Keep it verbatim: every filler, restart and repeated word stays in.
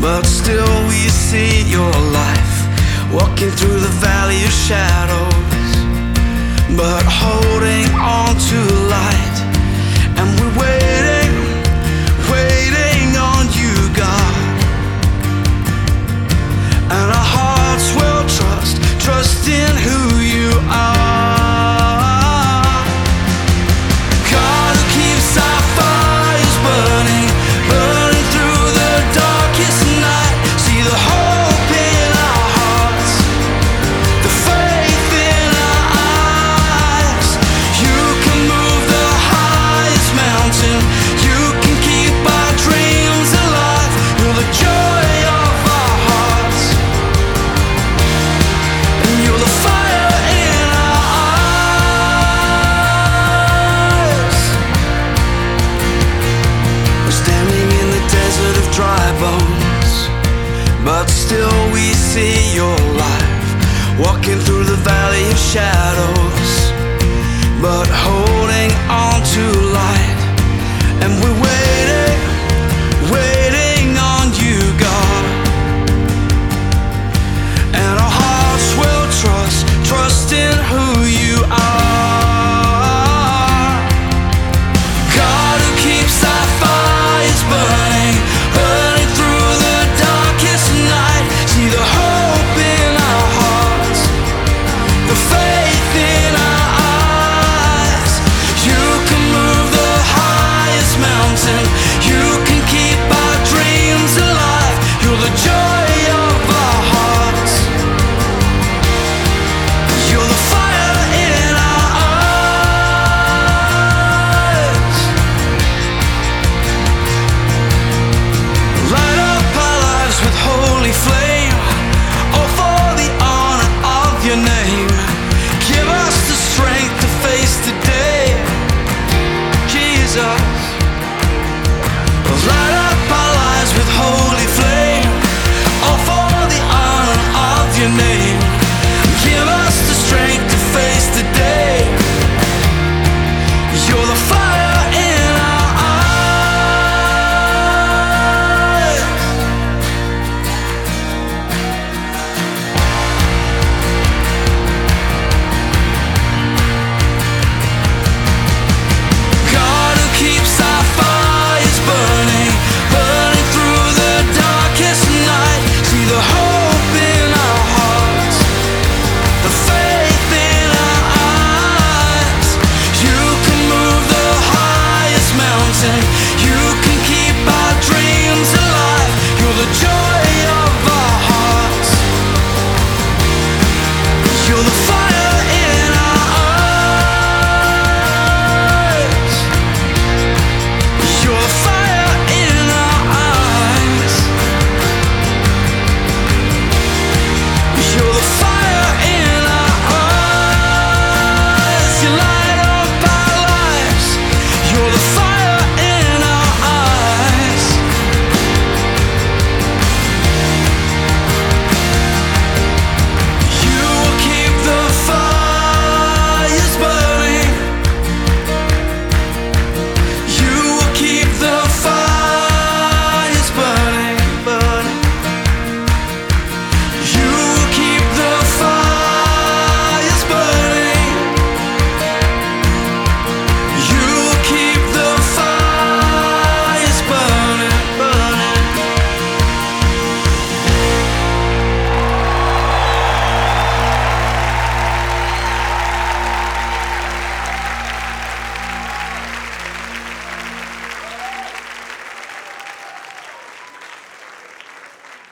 but still we see your life walking through the valley of shadows, but holding on to light. And we're waiting, waiting on you, God. And our hearts will trust, trust in who you are. God who keeps our fires burning, burning through the darkest night. See the hope in our hearts, the faith in our eyes. You can move the highest mountain, you can keep our dreams alive. You're the joy of our hearts, and you're the fire in our eyes. We're standing in the desert of dry bones, but still we see your life walking through the valley of shadows.